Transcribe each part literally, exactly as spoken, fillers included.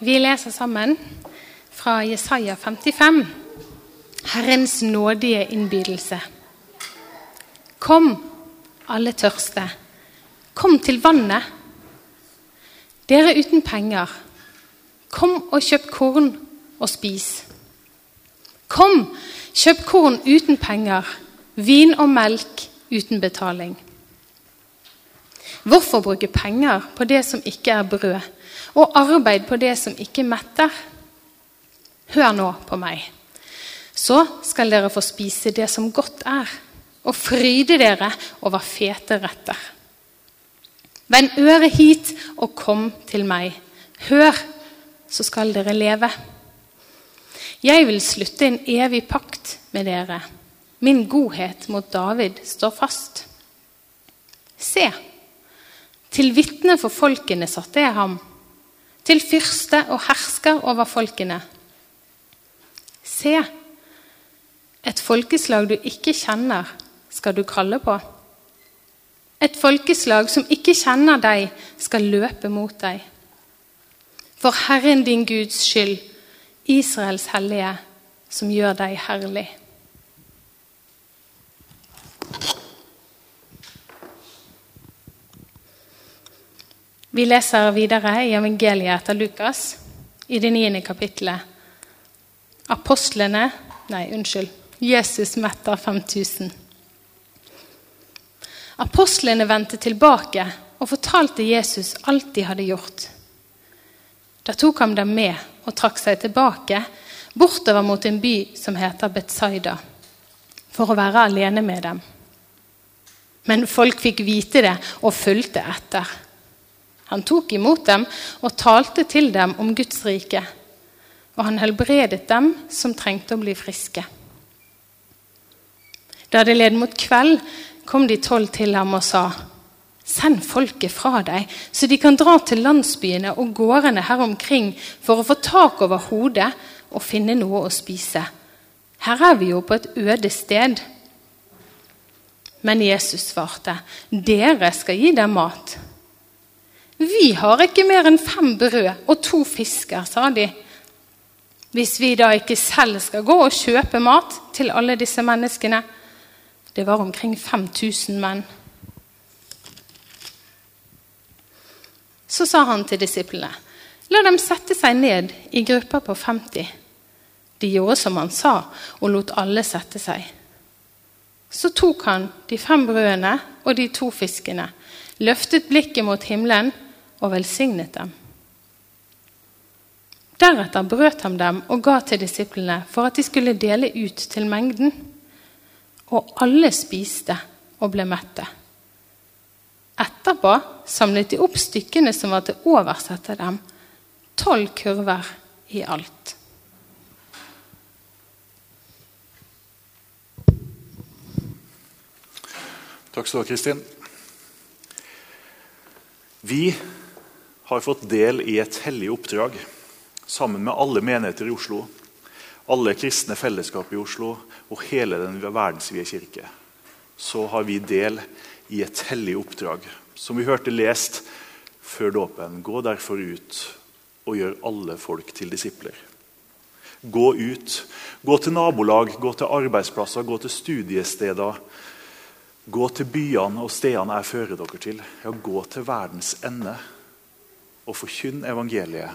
Vi leser sammen fra Jesaja femtifem, Herrens nådige innbydelse. Kom, alle tørste. Kom til vannet. Dere uten penger. Kom og kjøp korn og spis. Kom, kjøp korn uten penger, vin og melk uten betaling. Hvorfor bruke penger på det som ikke er brød, og arbeid på det som ikke metter? Hør nå på meg. Så skal dere få spise det som godt er, og fryde dere over fete retter. Vend øret hit og kom til meg. Hør, så skal dere leve. Jeg vil slutte en evig pakt med dere. Min godhet mot David står fast. Se, til vitne for folkene satte jeg ham, til fyrste og hersker over folkene. Se, et folkeslag du ikke kjenner, skal du kalle på. Et folkeslag som ikke kjenner deg, skal løpe mot deg. For Herren din Guds skyld, Israels hellige, som gjør deg herlig. Vi leser videre i evangeliet etter Lukas, i det niende kapittelet. Apostlene, nei, unnskyld, Jesus metter fem tusen. Apostlene vendte tilbake og fortalte Jesus alt de hadde gjort. Da tok han dem med og trakk seg tilbake, bortover mot en by som heter Betsaida, for å være alene med dem. Men folk fikk vite det og fulgte etter. Han tok imot dem og talte til dem om Guds rike, og han helbredet dem som trengte å bli friske. Da det led mot kveld, kom de tolv til ham og sa: Send folket fra deg, så de kan dra til landsbyene og gårdene her omkring for å få tak over hodet og finne noe å spise. Her er vi jo på et øde sted. Men Jesus svarte: Dere skal gi dem mat. Vi har ikke mer enn fem brød og to fisker, sa de. Hvis vi da ikke selv skal gå og kjøpe mat til alle disse menneskene. Det var omkring fem tusen menn. Så sa han til disiplene: La dem sette seg ned i grupper på femti. De gjorde som han sa, og lot alle sette seg. Så tok han de fem brødene og de to fiskene, løftet blikket mot himmelen og velsignet dem. Deretter brøt han dem og ga til disiplene for at de skulle dele ut til mengden. Og alle spiste og ble mette. Etterpå samlet de opp stykkene som var til overs etter dem, tolv kurver i alt. Takk skal du ha, Kristin. Vi har fått del i et hellig oppdrag, sammen med alle menigheter i Oslo, alle kristne fellesskap i Oslo og hele den verdensvide kirke. Så har vi del i et hellig oppdrag, som vi hørte lest før dåpen. Gå derfor ut og gjør alle folk til disipler. Gå ut, gå til nabolag, gå til arbeidsplasser, gå til studiesteder, gå til byene og stedene jeg fører dere til. Ja, gå til verdens ende og forkynn evangeliet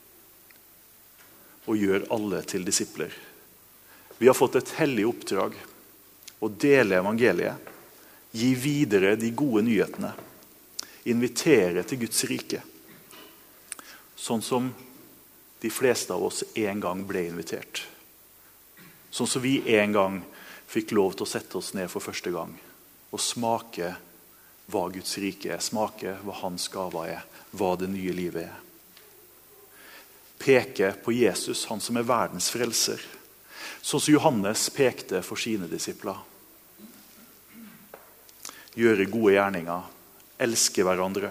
og gjør alle til disipler. Vi har fått et hellig oppdrag å dele evangeliet, gi videre de gode nyhetene, invitere til Guds rike, sånn som de fleste av oss en gang ble invitert. Sånn som vi en gang fikk lov til å sette oss ned for første gang og smake hva Guds rike er, smake hva hans gave er, hva det nye livet er. Peke på Jesus, han som er verdens frelser, sånn som Johannes pekte for sine disipler. Gjøre gode gjerninger, elske hverandre.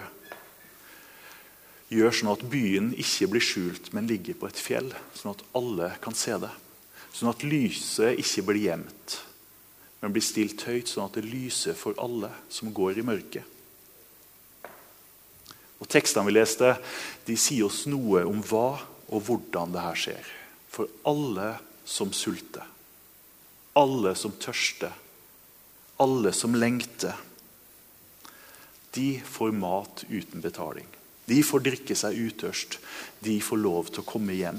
Gjør sånn at byen ikke blir skjult, men ligger på et fjell, sånn at alle kan se det. Sånn at lyset ikke blir gjemt, men blir stilt høyt, sånn at det lyser for alle som går i mørket. Og tekstene vi leste, de sier oss noe om hva og hvordan det her skjer. For alle som sulter, alle som tørster, alle som lengter, de får mat uten betaling. De får drikke seg utørst. De får lov til å komme hjem.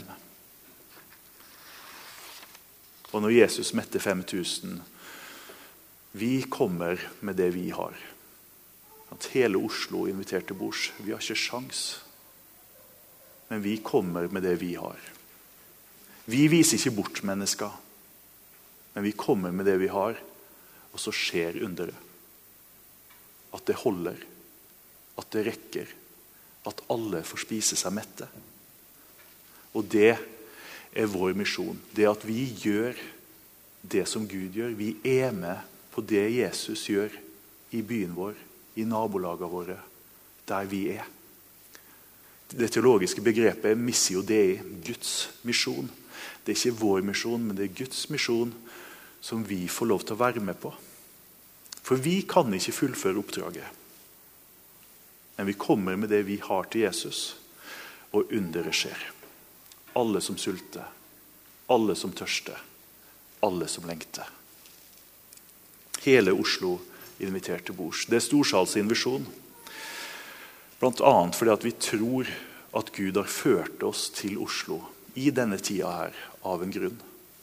Og når Jesus mette fem tusen, vi kommer med det vi har. At hele Oslo er invitert til bords. Vi har ikke sjans. Men vi kommer med det vi har. Vi viser ikke bort mennesker. Men vi kommer med det vi har. Og så skjer underet. At det holder. At det rekker. At alle får spise seg mette. Og det er vår misjon. Det at vi gjør det som Gud gjør. Vi er med på det Jesus gjør i byen vår, i nabolagene våre, der vi er. Det teologiske begrepet er missio dei, Guds misjon. Det er ikke vår misjon, men det er Guds misjon som vi får lov til å være med på. For vi kan ikke fullføre oppdraget. Men vi kommer med det vi har til Jesus, og underet skjer. Alle som sulter, alle som tørster, alle som lengter. Hele Oslo invitert til bords. Det er Storsals invisjon. Blant annet fordi at vi tror at Gud har ført oss til Oslo i denne tida her av en grunn.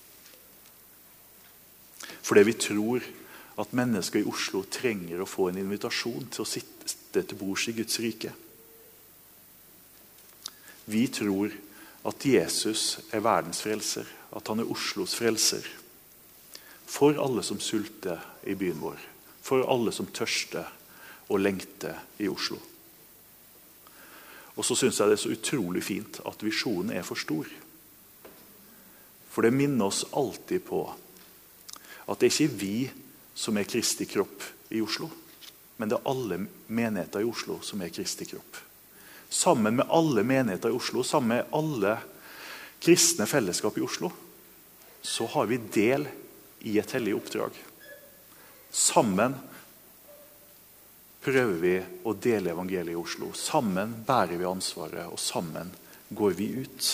Fordi vi tror at mennesker i Oslo trenger å få en invitasjon til å sitte til bords i Guds rike. Vi tror at Jesus er verdens frelser, at han er Oslos frelser. For alle som sulter i byen vår, for alle som tørster og lengter i Oslo. Og så synes jeg det er så utrolig fint at visjonen er for stor. For det minner oss alltid på at det er ikke vi som er Kristi kropp i Oslo, men det er alle menigheter i Oslo som er Kristi kropp. Sammen med alle menigheter i Oslo, sammen med alle kristne fellesskap i Oslo, så har vi del i et hellig oppdrag. Sammen prøver vi å dele evangeliet i Oslo. Sammen bærer vi ansvaret, og sammen går vi ut.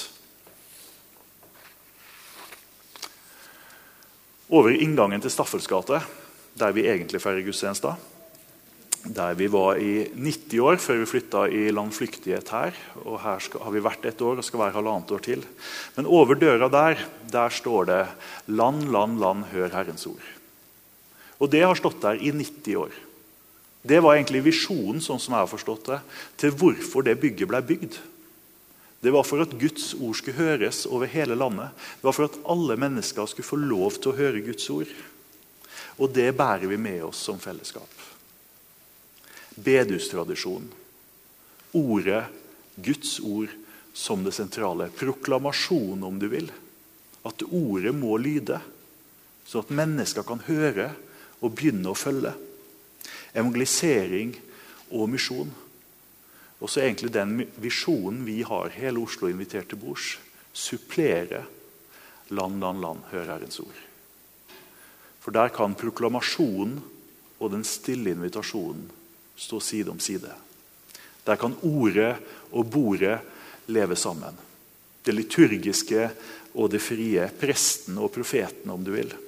Over inngangen til Staffels gate, der vi egentlig feirer gudstjeneste, der vi var i nitti år før vi flyttet i landflyktighet her, og her skal, har vi vært et år og skal være halvannet år til. Men over døra der, der står det «Land, land, land, hør Herrens ord». Og det har stått der i nitti år. Det var egentlig visjonen, sånn som jeg har forstått det, til hvorfor det bygget ble bygd. Det var for at Guds ord skulle høres over hele landet. Det var for at alle mennesker skulle få lov til å høre Guds ord. Og det bærer vi med oss som fellesskap. Bedustradisjon. Ordet, Guds ord som det sentrale. Proklamasjon, om du vil. At ordet må lyde, så at mennesker kan høre og begynne å følge. Evangelisering og misjon. Og så egentlig den visjonen vi har, hele Oslo invitert til bords, supplere land, land, land, hør Herrens ord. For der kan proklamasjonen og den stille invitasjonen stå side om side. Der kan ordet og bordet leve sammen. Det liturgiske og det frie, presten og profeten, om du vil.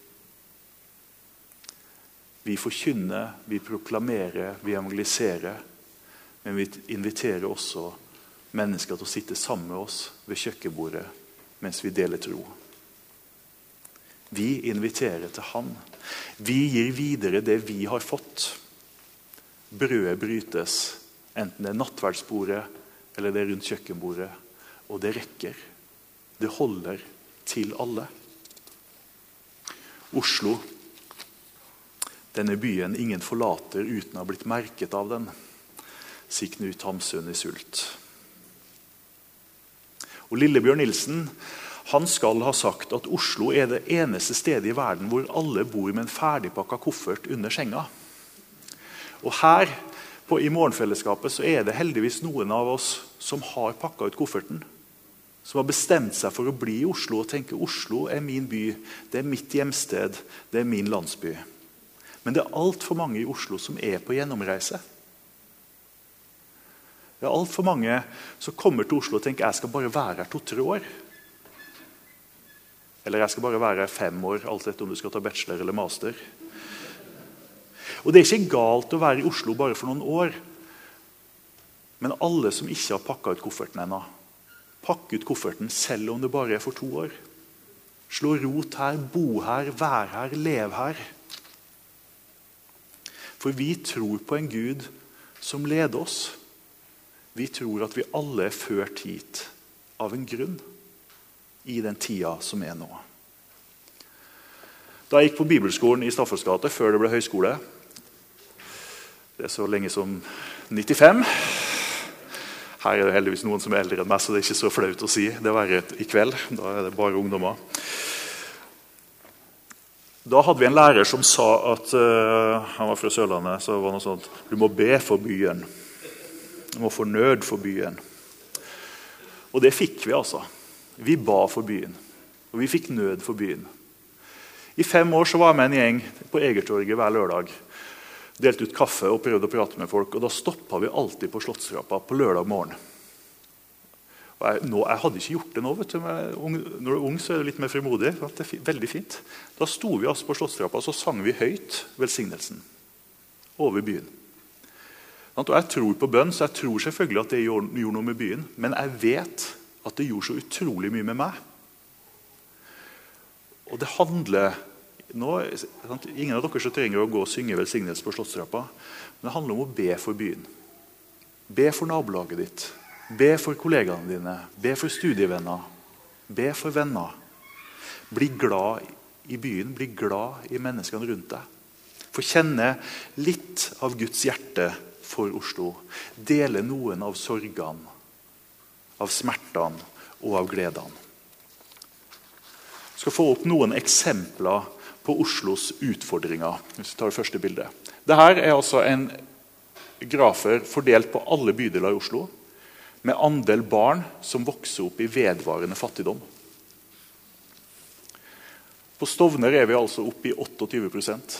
Vi forkynner, vi proklamerer, vi evangeliserer, men vi inviterer også mennesker til å sitte sammen med oss ved kjøkkenbordet mens vi deler tro. Vi inviterer til Han. Vi gir videre det vi har fått. Brødet brytes, enten det er nattverdsbordet eller det er rundt kjøkkenbordet, og det rekker. Det holder til alle. Oslo, denne byen ingen forlater uten å ha blitt merket av den, sier Knut Hamsun i Sult. Og Lillebjørn Nilsen, han skal ha sagt at Oslo er det eneste stedet i verden hvor alle bor med en ferdigpakket koffert under senga. Og her på, i morgenfellesskapet så er det heldigvis noen av oss som har pakket ut kofferten, som har bestemt seg for å bli i Oslo og tenke Oslo er min by, det er mitt hjemsted, det er min landsby. Men det er alt for mange i Oslo som er på gjennomreise. Det er alt for mange som kommer til Oslo og tenker jeg skal bare være her to-tre år. Eller jeg skal bare være her fem år, alt etter om du skal ta bachelor eller master. Og det er ikke galt å være i Oslo bare for noen år. Men alle som ikke har pakket ut kofferten ennå, pakk ut kofferten selv om det bare er for to år. Slå rot her, bo her, vær her, lev her. For vi tror på en Gud som leder oss. Vi tror at vi alle er ført hit av en grunn i den tida som er nå. Da jeg gikk på bibelskolen i Staffels gate før det ble høyskole, det er så lenge som nittifem. Her er det heldigvis noen som er eldre enn meg, så det er ikke så flaut å si. Det var i kveld, da er det bare ungdommer. Da hadde vi en lærer som sa at, uh, han var fra Sørlandet, så var det noe sånt, du må be for byen. Du må få nød for byen. Og det fikk vi altså. Vi ba for byen, og vi fikk nød for byen. I fem år så var jeg med en gjeng på Egertorget hver lørdag. Delte ut kaffe og prøvde å prate med folk, og da stoppet vi alltid på Slottstrappa på lørdag morgen. Og jeg, nå, jeg hadde ikke gjort det nå, vet du. Ung, når du er ung så er det litt mer frimodig. Det er veldig fint. Da sto vi altså på Slottstrappa, og så sang vi høyt velsignelsen over byen. Og jeg tror på bønn, så jeg tror selvfølgelig at det gjorde, gjorde noe med byen, men jeg vet at det gjorde så utrolig mye med meg. Og det handler nå, ingen av dere som trenger å gå og synge velsignelse på Slottstrappa, men det handler om å be for byen. Be for nabolaget ditt. Be for kollegaene dine. Be for studievenner. Be for venner. Bli glad i byen. Bli glad i menneskene rundt deg. Få kjenne litt av Guds hjerte for Oslo. Dele noen av sorgene, av smertene og av gledene. Jeg skal få opp noen eksempler på Oslos utfordringer. Hvis vi tar det første bildet. Dette er altså en grafer fordelt på alle bydeler i Oslo, med andel barn som vokser opp i vedvarende fattigdom. På Stovner er vi altså oppe i tjueåtte prosent.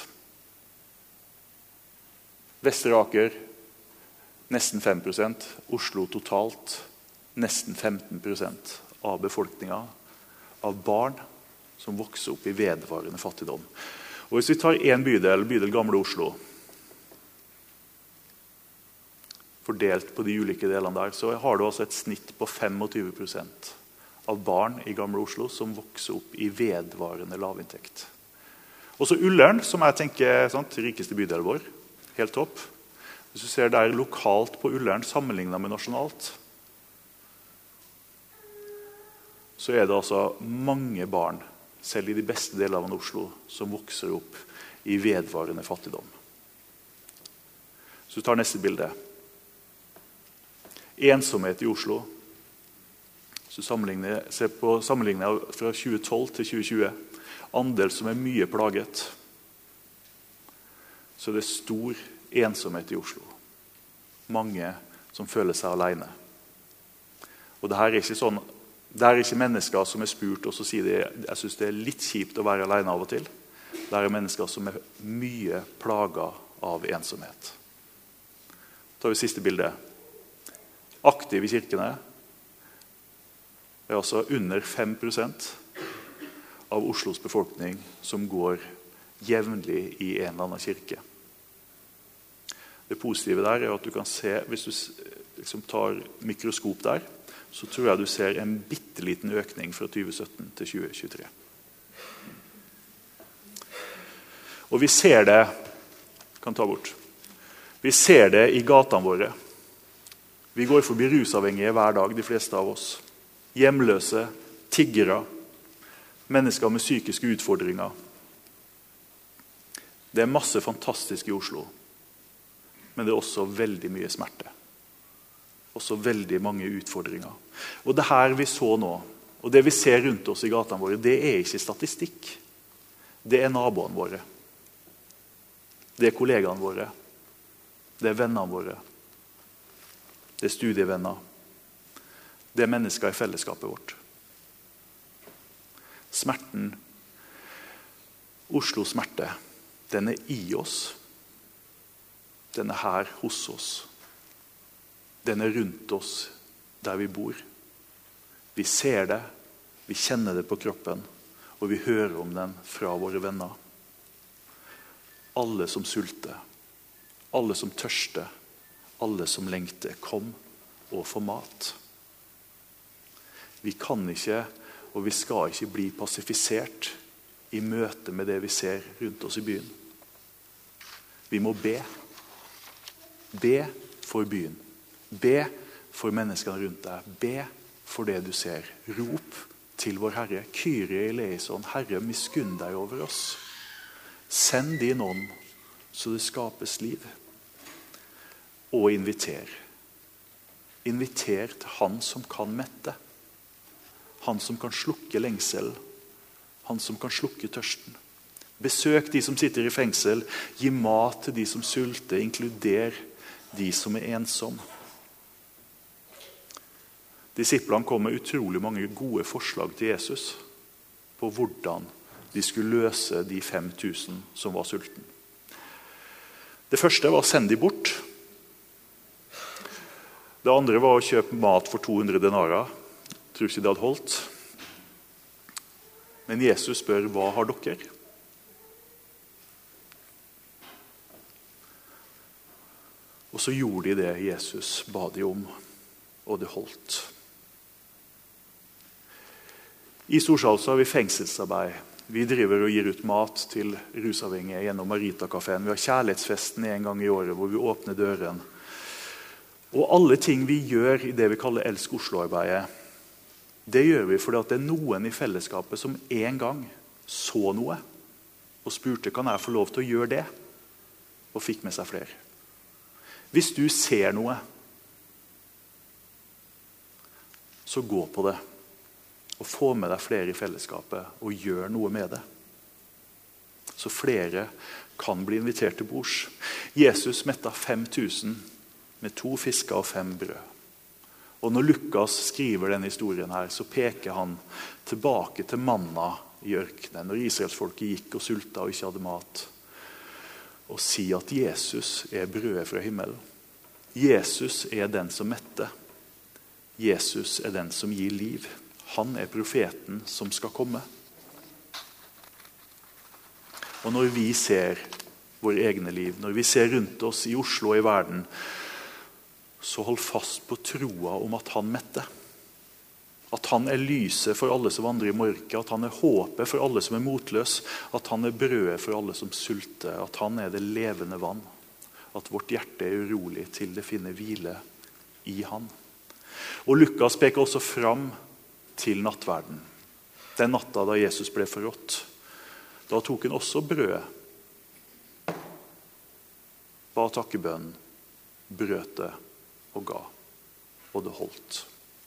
Vestre Aker nesten fem prosent. Oslo totalt nesten femten prosent av befolkningen, av barn som vokser opp i vedvarende fattigdom. Og hvis vi tar en bydel, bydel Gamle Oslo, fordelt på de ulike delene der, så har du altså et snitt på tjuefem prosent av barn i Gamle Oslo som vokser opp i vedvarende lavinntekt. Og så Ullern, som jeg tenker sant, rikeste bydel vår, helt topp. Hvis du ser der lokalt på Ullern, sammenlignet med nasjonalt, så er det altså mange barn, selv i de beste delene av Oslo, som vokser opp i vedvarende fattigdom. Så vi tar neste bilde. Ensomhet i Oslo. Så sammenligner, se på sammenligningen fra tjue tolv til tjue tjue. Andel som er mye plaget. Så det er stor ensomhet i Oslo. Mange som føler seg alene. Og det her er ikke sånn, det er ikke mennesker som er spurt og så sier de, jeg synes det er litt kjipt å være alene av og til. Det er mennesker som er mye plaget av ensomhet. Da tar vi siste bilde. Aktiv i kirkene er altså under fem prosent av Oslos befolkning som går jevnlig i en eller annen kirke. Det positive der er at du kan se, hvis du liksom tar mikroskop der, så tror jeg du ser en bitteliten økning fra tjue sytten til tjue tjuetre. Og vi ser det, kan ta bort, vi ser det i gatene våre. Vi går forbi rusavhengige hver dag, de fleste av oss. Hjemløse, tiggere, mennesker med psykiske utfordringer. Det er masse fantastisk i Oslo, men det er også veldig mye smerte. Også veldig mange utfordringer. Og det her vi så nå, og det vi ser rundt oss i gatene våre, det er ikke statistikk. Det er naboene våre. Det er kollegaene våre. Det er vennene våre. Det er studievenner. Det er mennesker i fellesskapet vårt. Smerten, Oslos smerte, den er i oss. Den er her hos oss. Den er rundt oss der vi bor. Vi ser det, vi kjenner det på kroppen, og vi hører om den fra våre venner. Alle som sulter, alle som tørster, alle som lengter, kom og få mat. Vi kan ikke, og vi skal ikke bli passifisert i møte med det vi ser rundt oss i byen. Vi må be. Be for byen. Be for menneskene rundt deg. Be for det du ser. Rop til vår Herre. Kyrie eleison, Herre, miskunn deg over oss. Send din ånd, så det skapes liv. Og inviter. Inviter til han som kan mette. Han som kan slukke lengsel. Han som kan slukke tørsten. Besøk de som sitter i fengsel. Gi mat til de som sulter. Inkluder de som er ensom. Disiplene kom med utrolig mange gode forslag til Jesus på hvordan de skulle løse de fem tusen som var sulten. Det første var å sende de bort. Det andre var å kjøpe mat for to hundre denarer. Jeg tror ikke det hadde holdt. Men Jesus spør, hva har dere? Og så gjorde de det Jesus ba de om, og det holdt. I Storsal har vi fengselsarbeid. Vi driver og gir ut mat til rusavhengige gjennom Marita-kaféen. Vi har kjærlighetsfesten en gang i året hvor vi åpner døren. Og alle ting vi gjør i det vi kaller Elsk Oslo-arbeidet, det gjør vi fordi det er noen i fellesskapet som en gang så noe og spurte, kan jeg få lov til å gjøre det? Og fikk med seg flere. Hvis du ser noe, så gå på det. Og få med deg flere i fellesskapet og gjør noe med det. Så flere kan bli invitert til bords. Jesus metta fem tusen med to fisker og fem brød. Og når Lukas skriver denne historien her, så peker han tilbake til manna i ørkenen, når israelsfolket gikk og sulta og ikke hadde mat. Og sier at Jesus er brødet fra himmelen. Jesus er den som metter. Jesus er den som gir liv. Han er profeten som skal komme. Og når vi ser våre egne liv, når vi ser rundt oss i Oslo og i verden, så hold fast på troa om at han metter. At han er lyset for alle som vandrer i mørket, at han er håpet for alle som er motløs, at han er brødet for alle som sulter, at han er det levende vann. At vårt hjerte er urolig til det finner hvile i han. Og Lukas peker også fram til nattverden. Den natta da Jesus ble forrådt. Da tok han også brødet, ba takkebønnen, brøt det og ga, og det holdt.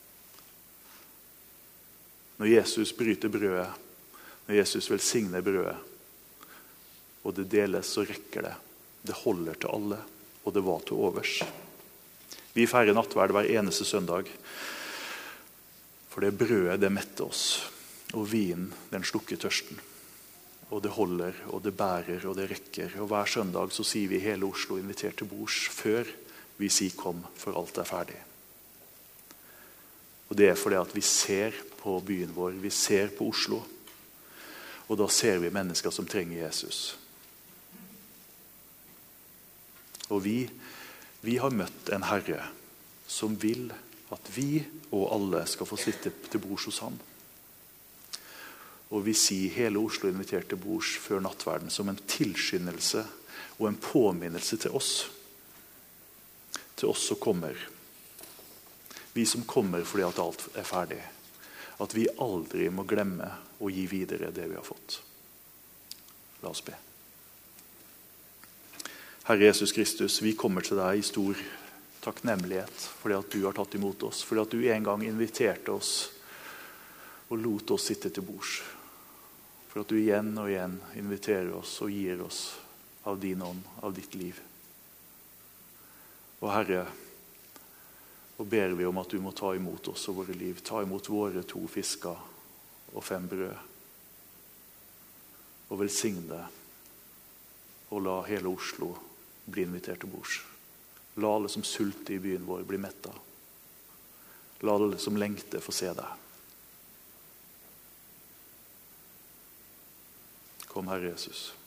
Når Jesus bryter brødet, når Jesus velsigner brødet, og det deles, så rekker det. Det holder til alle, og det var til overs. Vi feirer nattverd hver eneste søndag, for det brødet, det metter oss, og vinen, den slukker tørsten. Og det holder, og det bærer, og det rekker. Og hver søndag så sier vi hele Oslo invitert til bords, før vi sier kom, for alt er ferdig. Og det er fordi at vi ser på byen vår, vi ser på Oslo, og da ser vi mennesker som trenger Jesus. Og vi, vi har møtt en Herre som vil at vi og alle skal få sitte til bords hos han. Og vi sier hele Oslo invitert til bords før nattverden som en tilskyndelse og en påminnelse til oss. Til oss som kommer. Vi som kommer fordi at alt er ferdig. At vi aldri må glemme å gi videre det vi har fått. La oss be. Herre Jesus Kristus, vi kommer til deg i stor takknemlighet fordi at du har tatt imot oss, fordi at du en gang inviterte oss og lot oss sitte til bords. For at du igjen og igjen inviterer oss og gir oss av din ånd, av ditt liv. Og Herre, og ber vi om at du må ta imot oss og våre liv, ta imot våre to fisker og fem brød, og velsigne det, og la hele Oslo bli invitert til bords. La alle som sulter i byen vår bli mettet. La alle som lengter få se deg. Kom, Herre Jesus.